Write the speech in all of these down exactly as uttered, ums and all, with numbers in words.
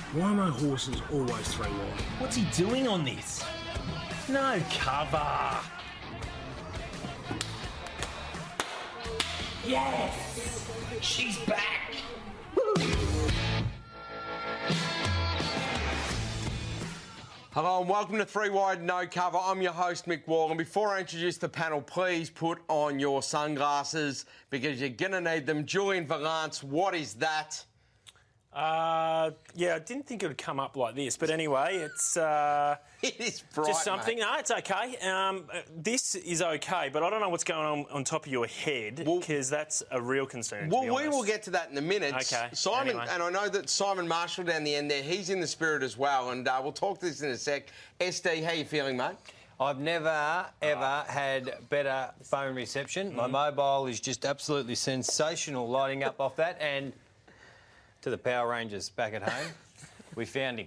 Why are my horses always three wide? What's he doing on this? No cover. Yes! She's back! Woo! Hello and welcome to Three Wide No Cover. I'm your host, Mick Wall, and before I introduce the panel, please put on your sunglasses because you're going to need them. Julian Valance, what is that? Uh, yeah, I didn't think it would come up like this, but anyway, it's uh, It is bright, just something. mate. No, it's okay. Um, uh, this is okay, but I don't know what's going on on top of your head because Well- that's a real concern. to Well, be we honest. will get to that in a minute. Okay, Simon, anyway. and I know that Simon Marshall down the end there, he's in the spirit as well, and uh, we'll talk to this in a sec. S D, how you feeling, mate? I've never, ever had better phone reception. My mobile is just absolutely sensational lighting up off that. And to the Power Rangers back at home, we found him.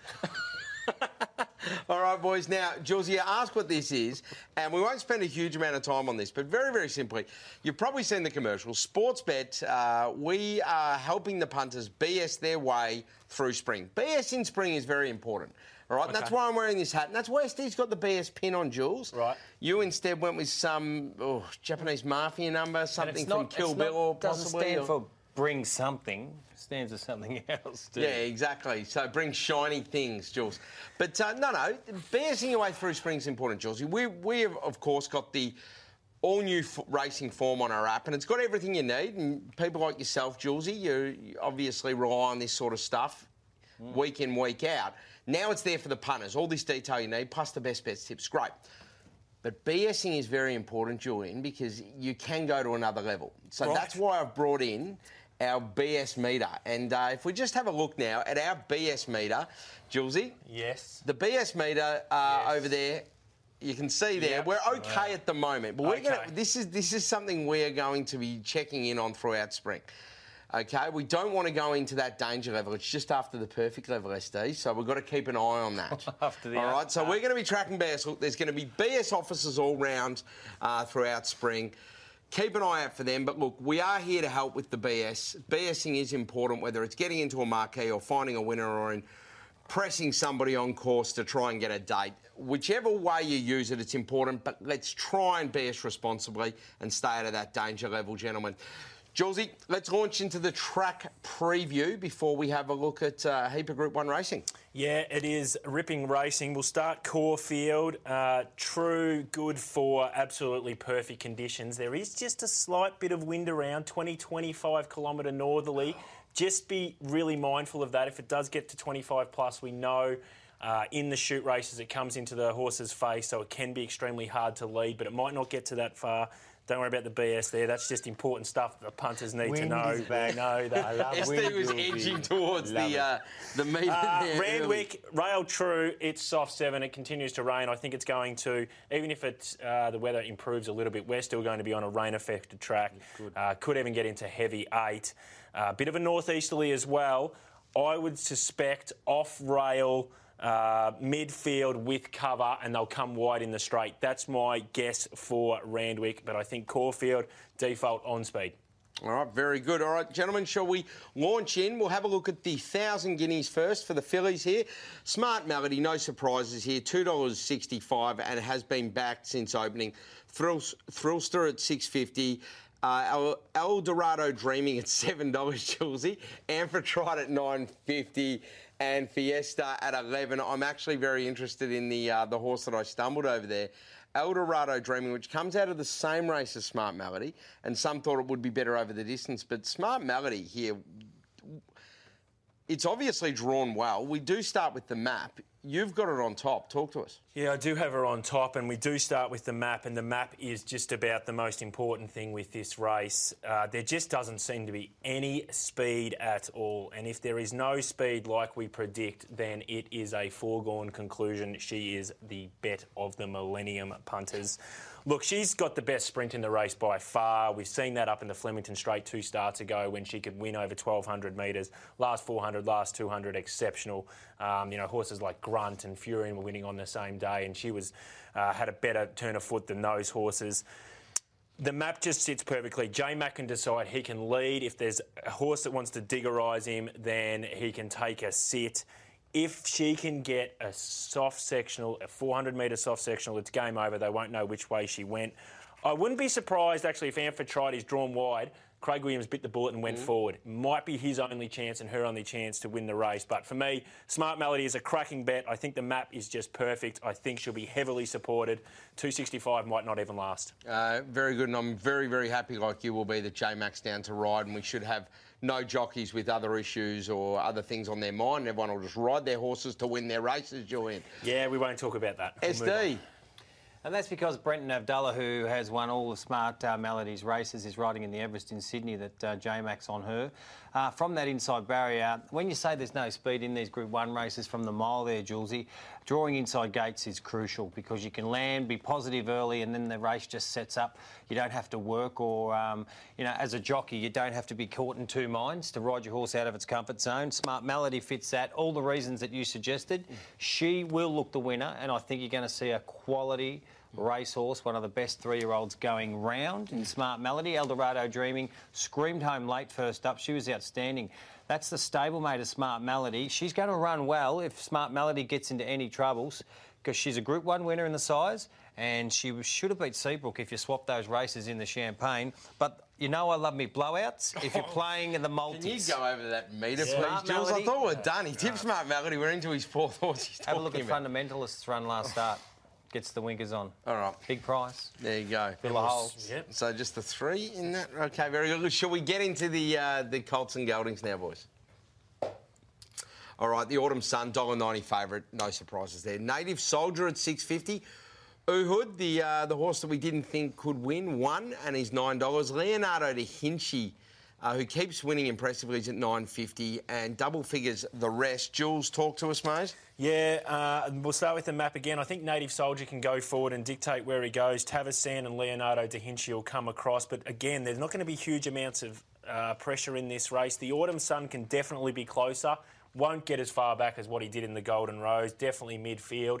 All right, boys. Now, Jules, you ask what this is, and we won't spend a huge amount of time on this, but very, very simply, you've probably seen the commercial. Sportsbet, uh, we are helping the punters B S their way through spring. B S in spring is very important. All right, and that's why I'm wearing this hat, and that's why Steve's got the B S pin on, Jules. Right. You instead went with some oh, Japanese mafia number, something it's from not, Kill it's Bill, or not, doesn't possibly. stand or- for bring something. It stands for something else, too. Yeah, exactly. So bring shiny things, Jules. But uh, no, no, BSing your way through spring is important, Jules. We, we have, of course, got the all-new f- racing form on our app, and it's got everything you need. And people like yourself, Julesy, you you obviously rely on this sort of stuff mm. week in, week out. Now it's there for the punters. All this detail you need, plus the best bets tips. Great. But BSing is very important, Julian, because you can go to another level. So Right. that's why I've brought in our B S meter. And uh, if we just have a look now at our B S meter, Julesy, Yes. the B S meter uh, Yes. over there, you can see there, Yep. we're okay at the moment. But we're Okay. gonna, this is this is something we're going to be checking in on throughout spring. Okay, we don't want to go into that danger level. It's just after the perfect level, S D, so we've got to keep an eye on that. After the all up- right, so we're going to be tracking B S. Look, there's going to be B S officers all round uh, throughout spring. Keep an eye out for them, but look, we are here to help with the B S. BSing is important, whether it's getting into a marquee or finding a winner or in pressing somebody on course to try and get a date. Whichever way you use it, it's important, but let's try and B S responsibly and stay out of that danger level, gentlemen. Julesy, let's launch into the track preview before we have a look at uh, a heap of Group one racing. Yeah, it is ripping racing. We'll start Caulfield. Uh, true, good for absolutely perfect conditions. There is just a slight bit of wind around, twenty, twenty-five kilometre northerly. Just be really mindful of that. If it does get to twenty-five plus, we know uh, in the shoot races it comes into the horse's face, so it can be extremely hard to lead, but it might not get to that far. Don't worry about the B S there. That's just important stuff that the punters need Wind to know. is back. They know that. I love S D wind, was Julesy. edging towards Love the it. uh, the meter Uh, there. early. Randwick, rail true, it's soft seven, it continues to rain. I think it's going to, even if it's, uh, the weather improves a little bit, we're still going to be on a rain-affected track. Uh, could even get into heavy eight. A uh, bit of a northeasterly as well. I would suspect off-rail, uh, midfield with cover, and they'll come wide in the straight. That's my guess for Randwick, but I think Caulfield, default on speed. All right, very good. All right, gentlemen, shall we launch in? We'll have a look at the one thousand guineas first for the fillies here. Smart Melody, no surprises here, two dollars sixty-five, and it has been backed since opening. Thrill, Thrillster at six dollars fifty. Uh, El, El Dorado Dreaming at seven dollars, Julesy. Amphitrite at nine dollars fifty. And Fiesta at eleven. I'm actually very interested in the uh, the horse that I stumbled over there. El Dorado Dreaming, which comes out of the same race as Smart Melody, and some thought it would be better over the distance, but Smart Melody here, it's obviously drawn well. We do start with the map. You've got it on top. Talk to us. Yeah, I do have her on top, and we do start with the map, and the map is just about the most important thing with this race. Uh, there just doesn't seem to be any speed at all, and if there is no speed like we predict, then it is a foregone conclusion. She is the bet of the millennium, punters. Look, she's got the best sprint in the race by far. We've seen that up in the Flemington Straight two starts ago when she could win over twelve hundred metres. Last four hundred, last two hundred, exceptional. Um, you know, horses like Grunt and Furion were winning on the same day, and she was uh, had a better turn of foot than those horses. The map just sits perfectly. J-Mac can decide he can lead. If there's a horse that wants to diggerize him, then he can take a sit. If she can get a soft sectional, a four hundred metre soft sectional, it's game over. They won't know which way she went. I wouldn't be surprised, actually, if Amphit tried his drawn wide, Craig Williams bit the bullet and went mm. forward. Might be his only chance and her only chance to win the race. But for me, Smart Melody is a cracking bet. I think the map is just perfect. I think she'll be heavily supported. two sixty-five might not even last. Uh, very good, and I'm very, very happy, like you will be, that J-Mac's down to ride, and we should have no jockeys with other issues or other things on their mind. Everyone will just ride their horses to win their races, Julian. Yeah, we won't talk about that. S D. We'll And that's because Brenton Avdulla, who has won all of Smart uh, Melody's races, is riding in the Everest in Sydney that uh, J-Mac's on her. Uh, from that inside barrier, when you say there's no speed in these Group one races from the mile there, Julesy, drawing inside gates is crucial because you can land, be positive early, and then the race just sets up. You don't have to work or, um, you know, as a jockey, you don't have to be caught in two minds to ride your horse out of its comfort zone. Smart Melody fits that. All the reasons that you suggested, she will look the winner, and I think you're going to see a quality racehorse, one of the best three-year-olds going round in Smart Melody. Eldorado Dreaming screamed home late first up. She was outstanding. That's the stablemate of Smart Melody. She's going to run well if Smart Melody gets into any troubles because she's a Group one winner in the size and she should have beat Seabrook if you swap those races in the Champagne. But you know I love me blowouts if you're playing in the multis. Can you go over that meter, yeah. please, Smart Jules? Melody. I thought we were done. He tipped Smart Melody. We're into his fourth horse. He's Have a look at about. Fundamentalists' run last start. Gets the winkers on. All right. Big price. There you go. Fill the holes. Yep. So just the three in that. Okay, very good. Shall we get into the uh, the Colts and Geldings now, boys? All right, the Autumn Sun, one dollar ninety favourite. No surprises there. Native Soldier at six fifty. Uhud, the uh, the horse that we didn't think could win, won, and he's nine dollars. Leonardo da Vinci, uh, who keeps winning impressively, is at nine fifty, and double figures the rest. Jules, talk to us, mate. Yeah, uh, we'll start with the map again. I think Native Soldier can go forward and dictate where he goes. Tavasan and Leonardo da Vinci will come across. But again, there's not going to be huge amounts of uh, pressure in this race. The Autumn Sun can definitely be closer. Won't get as far back as what he did in the Golden Rose. Definitely midfield.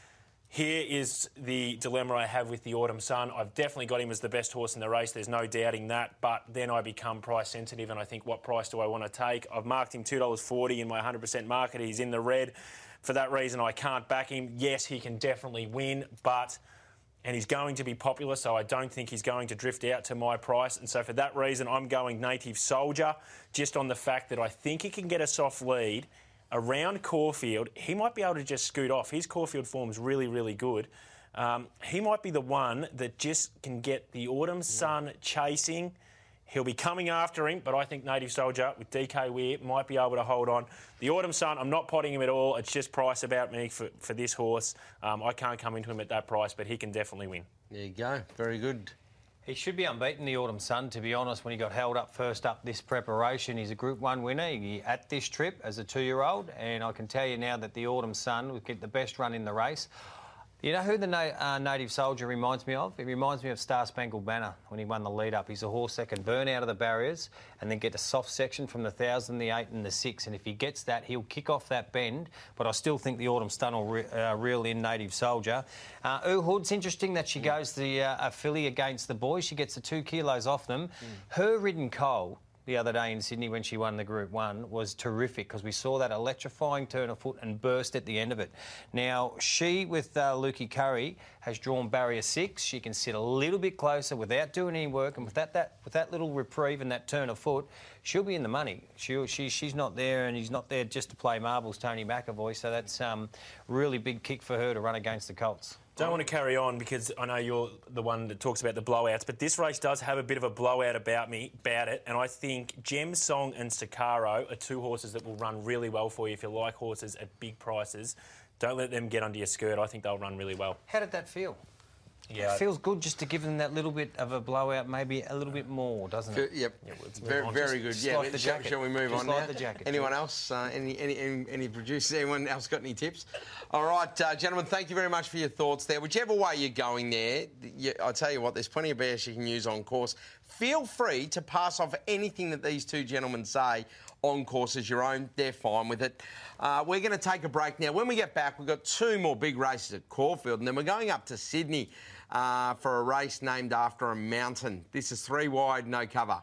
Here is the dilemma I have with the Autumn Sun. I've definitely got him as the best horse in the race. There's no doubting that. But then I become price sensitive and I think, what price do I want to take? I've marked him two dollars forty in my one hundred percent market. He's in the red. For that reason, I can't back him. Yes, he can definitely win, but... and he's going to be popular, so I don't think he's going to drift out to my price. And so for that reason, I'm going Native Soldier, just on the fact that I think he can get a soft lead around Caulfield. He might be able to just scoot off. His Caulfield form's really, really good. Um, he might be the one that just can get the Autumn Sun chasing. He'll be coming after him, but I think Native Soldier with D K Weir might be able to hold on. The Autumn Sun, I'm not potting him at all. It's just price about me for, for this horse. Um, I can't come into him at that price, but he can definitely win. There you go. Very good. He should be unbeaten, the Autumn Sun, to be honest, when he got held up first up this preparation. He's a Group one winner he, at this trip as a two-year-old, and I can tell you now that the Autumn Sun will get the best run in the race. You know who the na- uh, Native Soldier reminds me of? It reminds me of Star Spangled Banner when he won the lead-up. He's a horse that can burn out of the barriers and then get a soft section from the thousand, the eight and the six. And if he gets that, he'll kick off that bend. But I still think the Autumn Sun will re- uh, reel in Native Soldier. Uh, Uhud's interesting that she goes the uh, a filly against the boys. She gets the two kilos off them. Mm. Her Ridden Coal the other day in Sydney when she won the Group one was terrific because we saw that electrifying turn of foot and burst at the end of it. Now, she, with uh, Lukey Curry, has drawn barrier six. She can sit a little bit closer without doing any work, and with that, that, with that little reprieve and that turn of foot, she'll be in the money. She'll, she, she's not there, and he's not there just to play marbles, Tony McAvoy, so that's um, really big kick for her to run against the Colts. Don't want to carry on because I know you're the one that talks about the blowouts, but this race does have a bit of a blowout about me, about it, and I think Gem Song and Sakaro are two horses that will run really well for you if you like horses at big prices. Don't let them get under your skirt. I think they'll run really well. How did that feel? Yeah, it feels good just to give them that little bit of a blowout, maybe a little bit more, doesn't it? Yep, yeah, well, very, very good. Just yeah, like the shall, jacket. shall we move just on like now? The jacket. Anyone else? Uh, any, any, any, any producers? Anyone else got any tips? All right, uh, gentlemen, thank you very much for your thoughts there. Whichever way you're going there, you, I'll tell you what, there's plenty of B S you can use on course. Feel free to pass off anything that these two gentlemen say on course as your own. They're fine with it. Uh, we're going to take a break now. When we get back, we've got two more big races at Caulfield, and then we're going up to Sydney uh, for a race named after a mountain. This is three wide, no cover.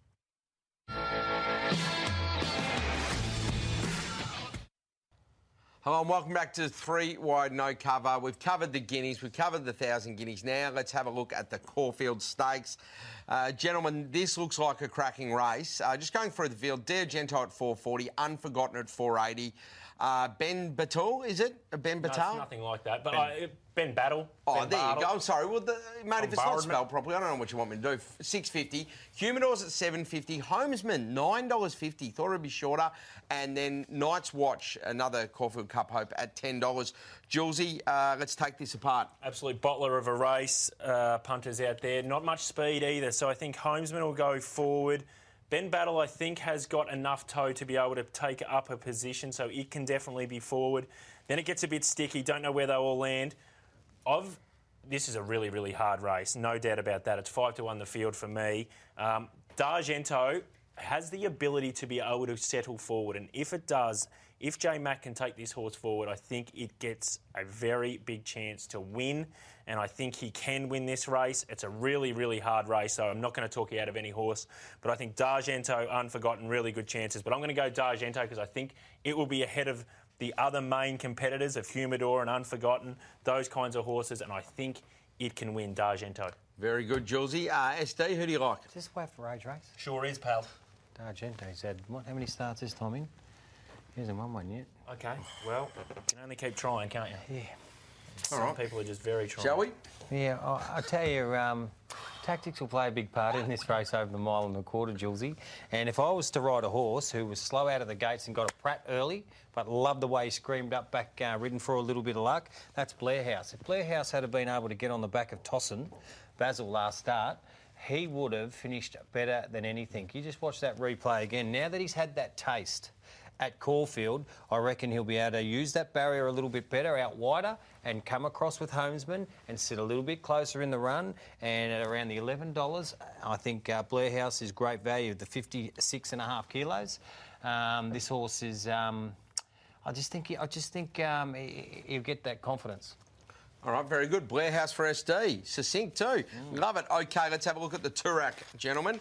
Hello and welcome back to Three Wide No Cover. We've covered the Guineas, we've covered the Thousand Guineas. Now let's have a look at the Caulfield Stakes. Uh, gentlemen, this looks like a cracking race. Uh, just going through the field, D'Argento at four forty, Unforgotten at four eighty. Uh, Ben Batul, is it? Ben No, Batul? it's nothing like that. But Ben, I, Ben Battle. Oh, ben there Bartle. you go. I'm sorry. Well, the, mate, if it's not Bartman. spelled properly, I don't know what you want me to do. six fifty. Humidor's at seven fifty. Homesman, nine dollars fifty. Thought it'd be shorter. And then Night's Watch, another Caulfield Cup Hope, at ten dollars. Julesy, uh, let's take this apart. Absolute bottler of a race. Uh, punters out there. Not much speed either. So I think Homesman will go forward. Ben Battle, I think, has got enough toe to be able to take up a position, so it can definitely be forward. Then it gets a bit sticky. Don't know where they all land. I've, this is a really, really hard race. No doubt about that. It's five to one the field for me. Um, D'Argento has the ability to be able to settle forward, and if it does, if J Mac can take this horse forward, I think it gets a very big chance to win, and I think he can win this race. It's a really, really hard race, so I'm not going to talk you out of any horse, but I think D'Argento, Unforgotten, really good chances. But I'm going to go D'Argento because I think it will be ahead of the other main competitors of Humidor and Unforgotten, those kinds of horses, and I think it can win D'Argento. Very good, Julesy. Uh, S D, who do you like? Is this way for age race? Sure is, pal. D'Argento's had, what, how many starts this time in? He hasn't won one yet. Okay, well, you can only keep trying, can't you? Yeah. Some All right. people are just very trying. Shall we? Yeah, I, I tell you, um, tactics will play a big part in this race over the mile and a quarter, Julesy. And if I was to ride a horse who was slow out of the gates and got a Pratt early, but loved the way he screamed up back, uh, ridden for a little bit of luck, that's Blair House. If Blair House had been able to get on the back of Tossin, Basil last start, he would have finished better than anything. You just watch that replay again. Now that he's had that taste at Caulfield, I reckon he'll be able to use that barrier a little bit better, out wider, and come across with Homesman and sit a little bit closer in the run. And at around the eleven dollars, I think uh, Blair House is great value, the fifty-six and a half kilos. Um, this horse is, um, I just think, he, I just think um, he, he'll get that confidence. All right, very good. Blair House for S D. Succinct too. Mm. Love it. OK, let's have a look at the Toorak, gentlemen.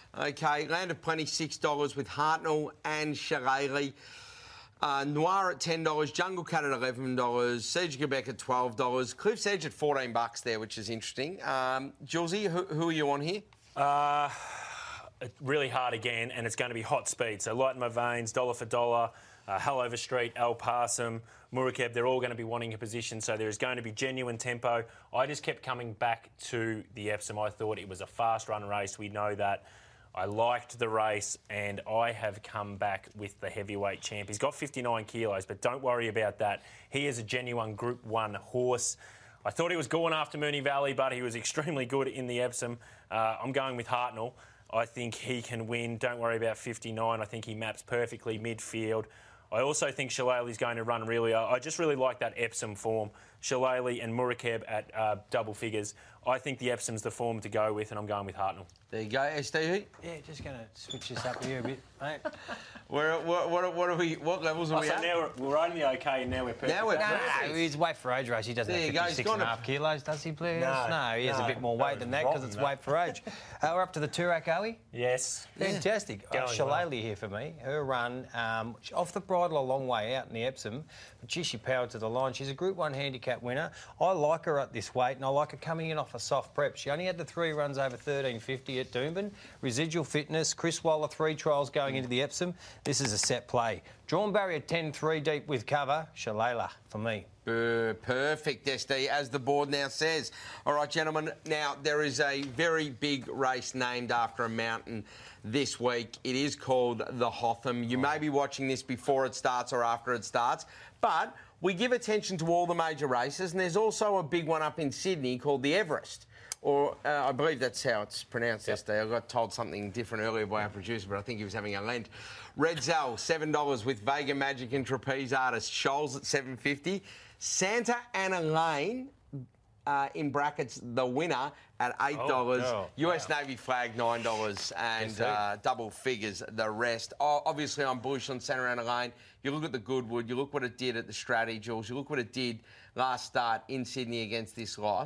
OK, Land of Plenty, six dollars with Hartnell and Shillelagh. Uh, Noir at ten dollars, Jungle Cat at eleven dollars, Siege Quebec at twelve dollars, Cliff's Edge at fourteen bucks there, which is interesting. Um, Julesy, who, who are you on here? Uh, really hard again, and it's going to be hot speed. So Light in My Veins, Dollar for Dollar, uh, Hallover Street, El Parsum, Murukeb, they're all going to be wanting a position, so there is going to be genuine tempo. I just kept coming back to the Epsom. I thought it was a fast run race, we know that. I liked the race, and I have come back with the heavyweight champ. He's got fifty-nine kilos, but don't worry about that. He is a genuine Group one horse. I thought he was going after Moonee Valley, but he was extremely good in the Epsom. Uh, I'm going with Hartnell. I think he can win. Don't worry about fifty-nine. I think he maps perfectly midfield. I also think Shillelagh is going to run really well. I just really like that Epsom form. Shillelagh and Murukeb at uh, double figures. I think the Epsom's the form to go with, and I'm going with Hartnell. There you go, S D. Yeah, just going to switch this up here a bit, mate. Where, what, what, what are we? What levels are Oh, we so at? now we're, we're only okay, and now we're perfect. Now we're No, perfect. no, he's weight for age race. He doesn't There you have go, he's fifty-six and a gone half kilos, does he, Blair? No, no, he has no, a bit more that weight was than that because rotten, it's that. weight for age. uh, we're up to the Toorak, are we? Yes. Fantastic. Going Uh, Shillelagh here for me. Her run, um, off the bridle a long way out in the Epsom, but gee, she powered to the line. She's a Group one handicap winner. I like her at this weight, and I like her coming in off a soft prep. She only had the three runs over thirteen fifty at Doomben. Residual fitness. Chris Waller, three trials going into the Epsom. This is a set play. Drawn barrier ten three deep with cover. Shillelagh for me. Uh, perfect, S D, as the board now says. All right, gentlemen, now there is a very big race named after a mountain this week. It is called the Hotham. You may be watching this before it starts or after it starts, but we give attention to all the major races, and there's also a big one up in Sydney called the Everest. Or uh, I believe that's how it's pronounced, yep. S D. I got told something different earlier by our producer, but I think he was having a Lent. Red Zell, seven dollars with Vega Magic and Trapeze Artist. Shoals at seven fifty. Santa Ana Lane, uh, in brackets, the winner at eight dollars. Oh, no. U S Wow. Navy flag, nine dollars. And Yes, uh, double figures, the rest. Oh, obviously, I'm bullish on Santa Ana Lane. You look at the Goodwood, you look what it did at the Stratty, Jules. You look what it did last start in Sydney against this lot.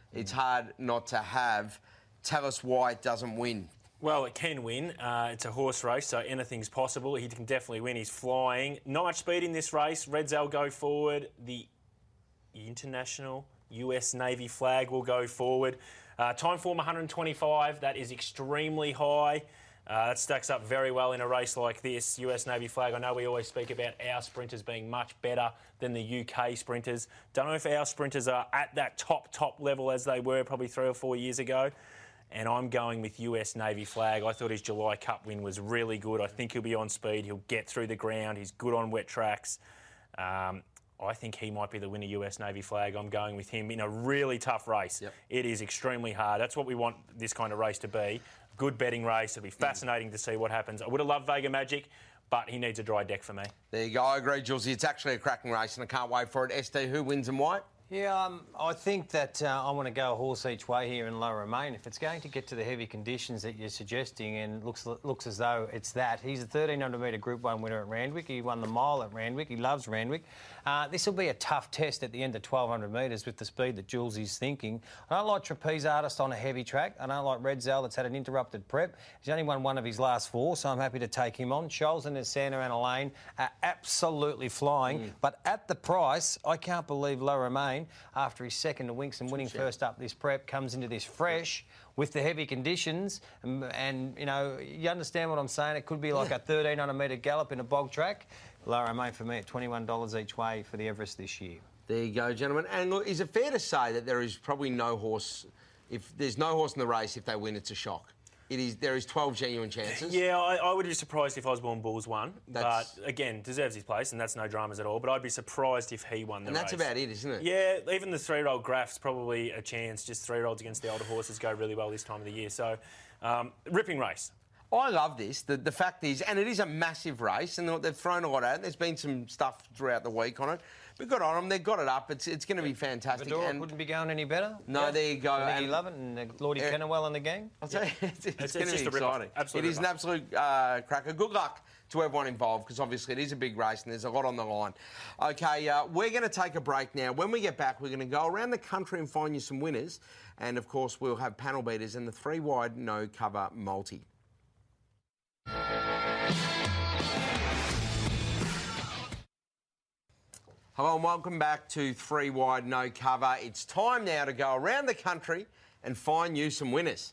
it's hard not to have. Tell us why it doesn't win. Well, it can win. Uh, it's a horse race, so anything's possible. He can definitely win. He's flying. Not much speed in this race. Reds L go forward. The international U S Navy flag will go forward. Uh, time form one hundred twenty-five. That is extremely high. Uh, that stacks up very well in a race like this. U S Navy flag. I know we always speak about our sprinters being much better than the U K sprinters. Don't know if our sprinters are at that top, top level as they were probably three or four years ago. And I'm going with U S Navy flag. I thought his July Cup win was really good. I think he'll be on speed. He'll get through the ground. He's good on wet tracks. Um, I think he might be the winner, U S Navy flag. I'm going with him in a really tough race. Yep. It is extremely hard. That's what we want this kind of race to be. Good betting race. It'll be fascinating mm. to see what happens. I would have loved Vega Magic, but he needs a dry deck for me. There you go. I agree, Julesy. It's actually a cracking race, and I can't wait for it. S D, who wins and why? Yeah, um, I think that uh, I want to go a horse each way here in Lower Main. If it's going to get to the heavy conditions that you're suggesting, and looks looks as though it's that, he's a thirteen hundred metre Group one winner at Randwick. He won the mile at Randwick. He loves Randwick. Uh, this will be a tough test at the end of twelve hundred metres with the speed that Jules is thinking. I don't like Trapeze Artist on a heavy track. I don't like Red Zell that's had an interrupted prep. He's only won one of his last four, so I'm happy to take him on. Scholes and Santa Ana Lane are absolutely flying, mm. but at the price, I can't believe Lower Main, after his second to Winks and winning first up this prep, comes into this fresh with the heavy conditions. And, and, you know, you understand what I'm saying? It could be like yeah. a thirteen hundred metre gallop in a bog track. Lower Main for me at twenty-one dollars each way for the Everest this year. There you go, gentlemen. And look, is it fair to say that there is probably no horse, if there's no horse in the race, if they win, it's a shock? It is. There is twelve genuine chances. Yeah, I, I would be surprised if Osborne Bulls won. That's... But, again, deserves his place, and that's no dramas at all. But I'd be surprised if he won the and race. And that's about it, isn't it? Yeah, even the three-year-old Graph's probably a chance. Just three-year-olds against the older horses go really well this time of the year. So, um, ripping race. I love this. The, the fact is, and it is a massive race, and they've thrown a lot at it. There's been some stuff throughout the week on it. But good on them. They've got it up. It's it's going to be fantastic. Fedora couldn't be going any better. No, yeah. There you go. And you love it, and uh, Lordy uh, Pennywell in the game. I'll tell you, it's, it's, it's, it's going to be exciting. It is an absolute uh, cracker. Good luck to everyone involved, because obviously it is a big race and there's a lot on the line. OK, uh, we're going to take a break now. When we get back, we're going to go around the country and find you some winners. And, of course, we'll have panel beaters and the three-wide no-cover multi. Hello and welcome back to Three Wide No Cover. It's time now to go around the country and find you some winners.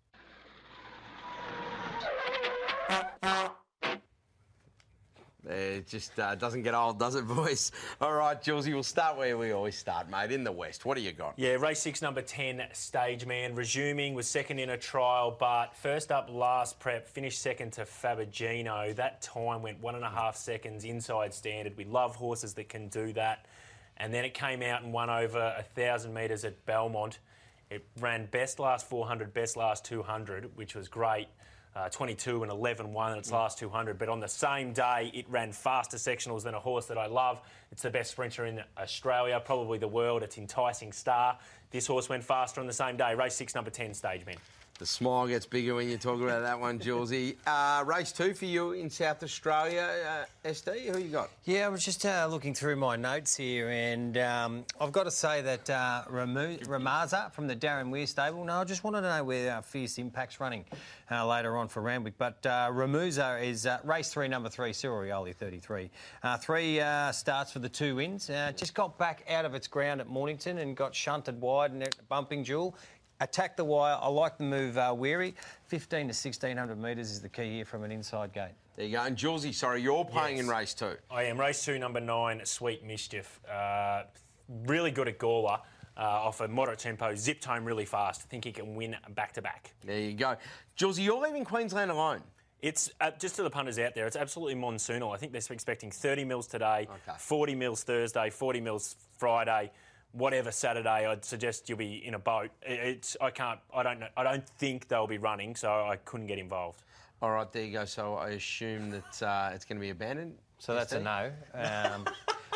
It just uh, doesn't get old, does it, boys? All right, Julesy, we'll start where we always start, mate, in the West. What do you got? Yeah, race six, number ten, Stage Man, resuming, was second in a trial, but first up last prep, finished second to Fabergino. That time went one and a half seconds inside standard. We love horses that can do that. And then it came out and won over one thousand metres at Belmont. It ran best last four hundred, best last two hundred, which was great. Uh, twenty-two and eleven won in its last two hundred, but on the same day it ran faster sectionals than a horse that I love. It's the best sprinter in Australia, probably the world. It's Enticing Star. This horse went faster on the same day. Race six, number ten, Stage Man. The smile gets bigger when you talk about that one, Julesy. Uh, race two for you in South Australia, uh, S D, who you got? Yeah, I was just uh, looking through my notes here, and um, I've got to say that uh, Ramu- Ramaza from the Darren Weir stable. No, I just wanted to know where uh, Fierce Impact's running uh, later on for Randwick. But uh, Ramuza is uh, race three, number three, Cyril thirty-three. Uh, three uh, starts for the two wins. Uh, just got back out of its ground at Mornington and got shunted wide and bumping duel. Attack the wire. I like the move uh, Weary. fifteen to sixteen hundred metres is the key here from an inside gate. There you go. And Julesy, sorry, you're playing yes. in race two. I am. Race two, number nine, Sweet Mischief. Uh, really good at Gawler. Uh, off a moderate tempo, zipped home really fast. I think he can win back-to-back. There you go. Julesy, you're leaving Queensland alone. It's, uh, just to the punters out there, it's absolutely monsoonal. I think they're expecting thirty mils today, okay. forty mils Thursday, forty mils Friday. Whatever Saturday, I'd suggest you'll be in a boat. It's I can't. I don't know. I don't think they'll be running, so I couldn't get involved. All right, there you go. So I assume that uh, it's going to be abandoned. So that's a no. Um,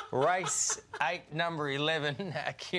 race eight, number eleven,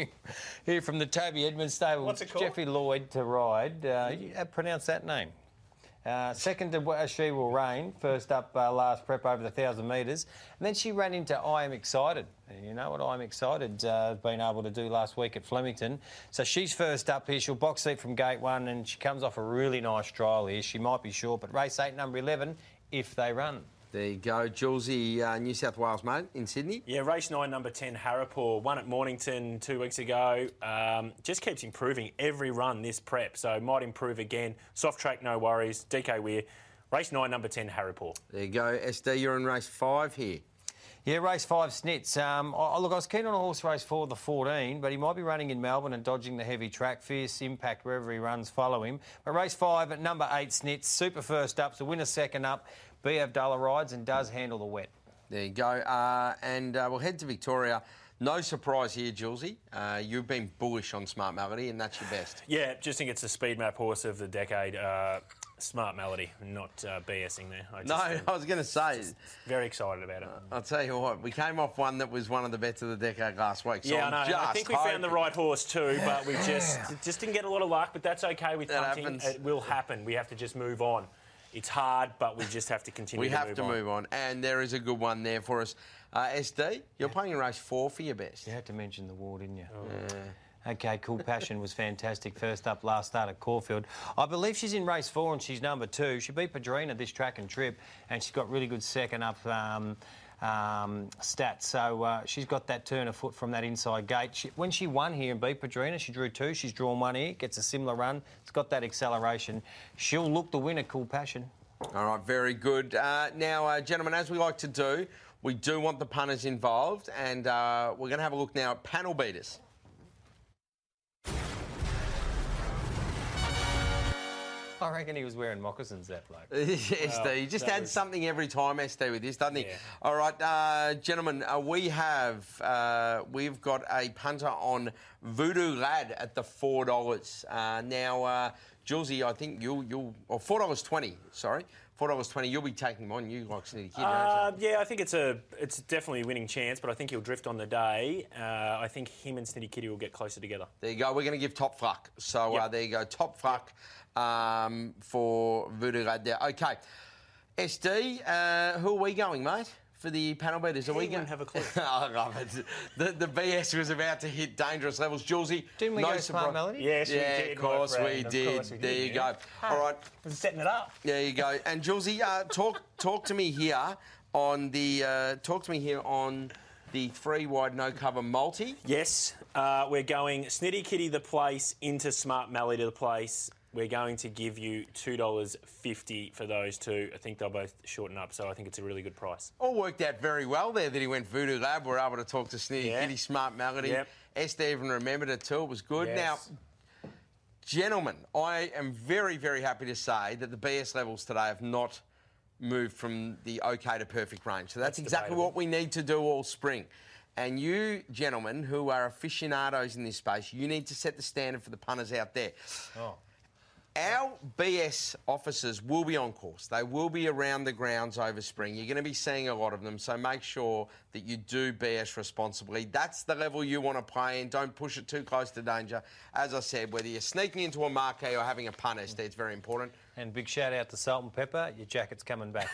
here from the Toby Edmonds stable. What's it called? Jeffrey Lloyd to ride. Uh, you pronounce that name. Uh, second to uh, She Will Reign, first up uh, last prep over the one thousand metres. And then she ran into I Am Excited. And you know what I Am Excited uh, been able to do last week at Flemington. So she's first up here. She'll box seat from gate one, and she comes off a really nice trial here. She might be short, but race eight, number eleven, If They Run. There you go. Julesy, uh, New South Wales, mate, in Sydney. Yeah, race nine, number ten, Harapur. Won at Mornington two weeks ago. Um, just keeps improving every run this prep, so might improve again. Soft track, no worries. D K Weir. Race nine, number ten, Harapur. There you go. S D, you're in race five here. Yeah, race five, Snits. Um, I, look, I was keen on a horse race four, the fourteen, but he might be running in Melbourne and dodging the heavy track. Fierce Impact, wherever he runs, follow him. But race five at number eight, Snits. Super first up, so winner second up. B. Abdullah rides and does handle the wet. There you go. Uh, and uh, we'll head to Victoria. No surprise here, Julesy. Uh, you've been bullish on Smart Melody, and that's your best. Yeah, just think it's the speed map horse of the decade. Uh, Smart Melody, not uh, BSing there. I just, No, um, I was going to say. Very excited about it. Uh, I'll tell you what, we came off one that was one of the bets of the decade last week. So yeah, I'm I know. just I think we hoping. found the right horse too, but we just just didn't get a lot of luck. But that's okay with That hunting. happens. It will happen. We have to just move on. It's hard, but we just have to continue We to have move to on. move on. And there is a good one there for us. Uh, S D, you're playing in race four for your best. You had to mention the war, didn't you? Oh. OK, Cool Passion was fantastic. First up last start at Caulfield. I believe she's in race four and she's number two. She beat Padrina this track and trip, and she's got really good second up um, um, stats. So uh, she's got that turn of foot from that inside gate. She, when she won here and beat Padrina, she drew two. She's drawn one here, gets a similar run. It's got that acceleration. She'll look the winner, Cool Passion. All right, very good. Uh, now, uh, gentlemen, as we like to do, we do want the punters involved, and uh, we're going to have a look now at panel beaters. I reckon he was wearing moccasins, that bloke. S D, Well, you just that adds was- something every time, S D, with this, doesn't he? Yeah. All right, uh, gentlemen, uh, we have uh, we've got a punter on Voodoo Lad at the four dollars. Uh, now, uh, Julesy, I think you'll you'll or four dollars twenty. Sorry, four dollars twenty. You'll be taking him on. You like Snitty Kid, Uh, don't you? yeah, I think it's a it's definitely a winning chance, but I think he'll drift on the day. Uh, I think him and Snitty Kitty will get closer together. There you go. We're going to give Top Fluck. So uh, Yep. there you go, Top Fluck um, for Voodoo Lad there. Okay, S D, uh, who are we going, mate? For the panel beaters, are we He going won't have a clue. I love it. The, the B S was about to hit dangerous levels. Julesy, Didn't we no go Smart surprise- Melody? Yes, we Yeah, did. of course my we friend. Of did. course we There did, you yeah. go. All right, Was setting it up. there you go. And Julesy, uh, talk talk to me here on the uh, talk to me here on the three wide no cover multi. Yes, uh, we're going Snitty Kitty the place into Smart Melody the place. We're going to give you two dollars fifty for those two. I think they'll both shorten up, so I think it's a really good price. All worked out very well there that he went Voodoo Lab. We're able to talk to Snitty Yeah. Kitty, Smart Melody. Yep. Esther even remembered it too. It was good. Yes. Now, gentlemen, I am very, very happy to say that the B S levels today have not moved from the OK to perfect range. So that's, That's exactly debatable. what we need to do all spring. And you, gentlemen, who are aficionados in this space, you need to set the standard for the punters out there. Oh. Our B S officers will be on course. They will be around the grounds over spring. You're going to be seeing a lot of them, so make sure that you do B S responsibly. That's the level you want to play in. Don't push it too close to danger. As I said, whether you're sneaking into a marquee or having a punt, S D, it's very important. And big shout out to Salt and Pepper. Your jacket's coming back.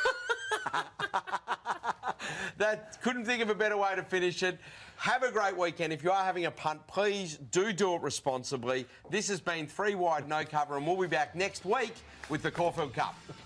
That couldn't think of a better way to finish it. Have a great weekend. If you are having a punt, please do do it responsibly. This has been Three Wide No Cover, and we'll be back next week with the Caulfield Cup.